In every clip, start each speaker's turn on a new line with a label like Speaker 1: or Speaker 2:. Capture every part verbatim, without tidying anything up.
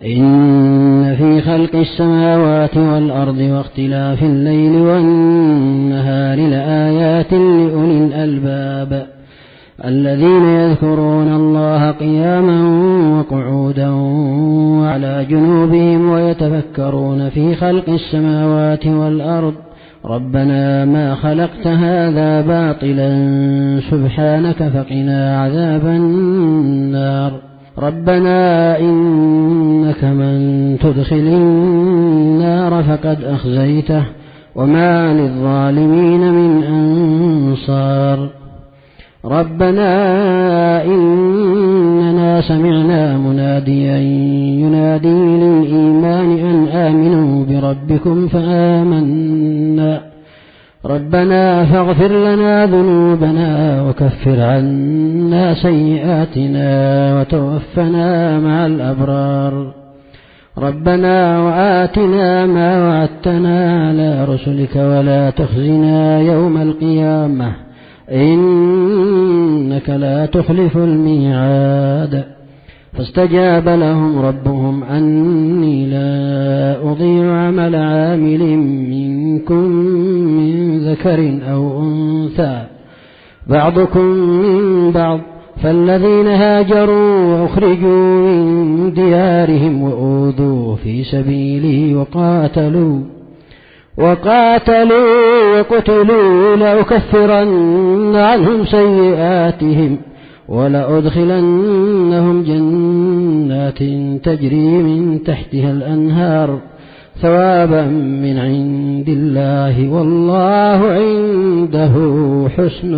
Speaker 1: إن في خلق السماوات والأرض واختلاف الليل والنهار لآيات لأولي الألباب الذين يذكرون الله قياما وقعودا وعلى جنوبهم ويتفكرون في خلق السماوات والأرض ربنا ما خلقت هذا باطلا سبحانك فقنا عذاب النار ربنا إنك من تدخل النار فقد أخزيته وما للظالمين من أنصار ربنا إننا سمعنا مناديا ينادي للإيمان أن آمنوا بربكم فآمنا ربنا فاغفر لنا ذنوبنا وكفر عنا سيئاتنا وتوفنا مع الأبرار ربنا وآتنا ما وعدتنا على رسلك ولا تخزنا يوم القيامة إنك لا تخلف الميعاد فاستجاب لهم ربهم أني لا أضيع عمل عامل منكم من ذكر أو أنثى بعضكم من بعض فالذين هاجروا وأخرجوا من ديارهم وأوذوا في سبيلي وقاتلوا وقاتلوا وقتلوا لأكفرن عنهم سيئاتهم ولأدخلنهم جنات تجري من تحتها الأنهار ثوابا من عند الله والله عنده حسن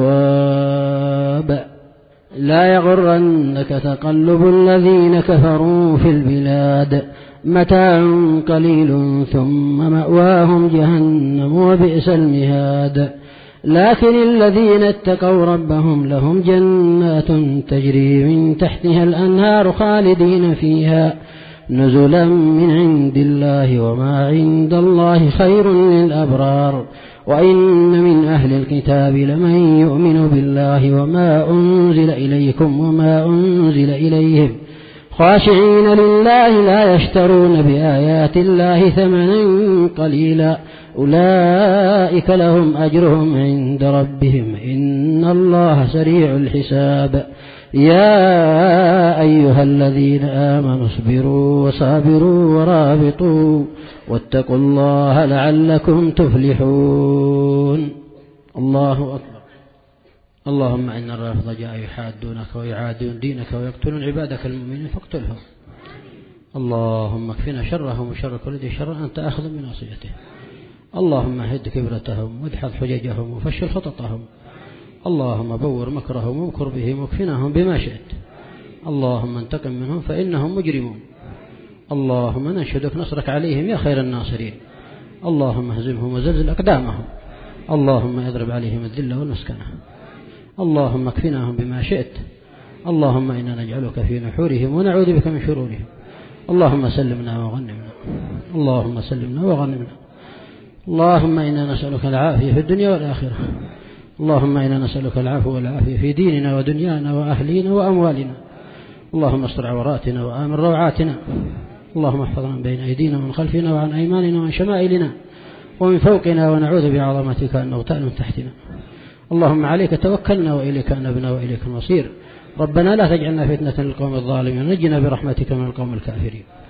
Speaker 1: الثواب لا يغرنك تقلب الذين كفروا في البلاد متاع قليل ثم مأواهم جهنم وبئس المهاد لكن الذين اتقوا ربهم لهم جنات تجري من تحتها الأنهار خالدين فيها نزلا من عند الله وما عند الله خير للأبرار وإن من أهل الكتاب لمن يؤمن بالله وما أنزل إليكم وما أنزل إليهم خاشعين لله لا يشترون بآيات الله ثمنا قليلا أولئك لهم أجرهم عند ربهم إن الله سريع الحساب يا أيها الذين آمنوا اصبروا وصابروا ورابطوا واتقوا الله لعلكم تفلحون الله أكبر اللهم إن الرافضة جاء يحادونك ويعادون دينك ويقتلون عبادك المؤمنين فاقتلهم اللهم اكفنا شرهم وشر كل ذي شر أنت أخذ من ناصيته اللهم هد كبرتهم وادحض حججهم وفشل خططهم اللهم بور مكرهم وامكر بهم واكفناهم بما شئت اللهم انتقم منهم فإنهم مجرمون اللهم ننشدك نصرك عليهم يا خير الناصرين اللهم اهزمهم وزلزل أقدامهم اللهم اضرب عليهم الذل والمسكنة اللهم اكفناهم بما شئت اللهم إنا نجعلك في نحورهم ونعوذ بك من شرورهم اللهم سلمنا وغنمنا اللهم سلمنا وغنمنا اللهم إنا نسألك العافية في الدنيا والآخرة اللهم إنا نسألك العفو والعافية في ديننا ودنيانا وأهلينا وأموالنا اللهم استر عوراتنا وآمن روعاتنا اللهم احفظنا من بين أيدينا ومن خلفنا وعن أيماننا وعن شمائلنا ومن فوقنا ونعوذ بعظمتك أن نغتال من تحتنا اللهم عليك توكلنا وإليك أنبنا وإليك المصير ربنا لا تجعلنا فتنة للقوم الظالمين ونجنا برحمتك من القوم الكافرين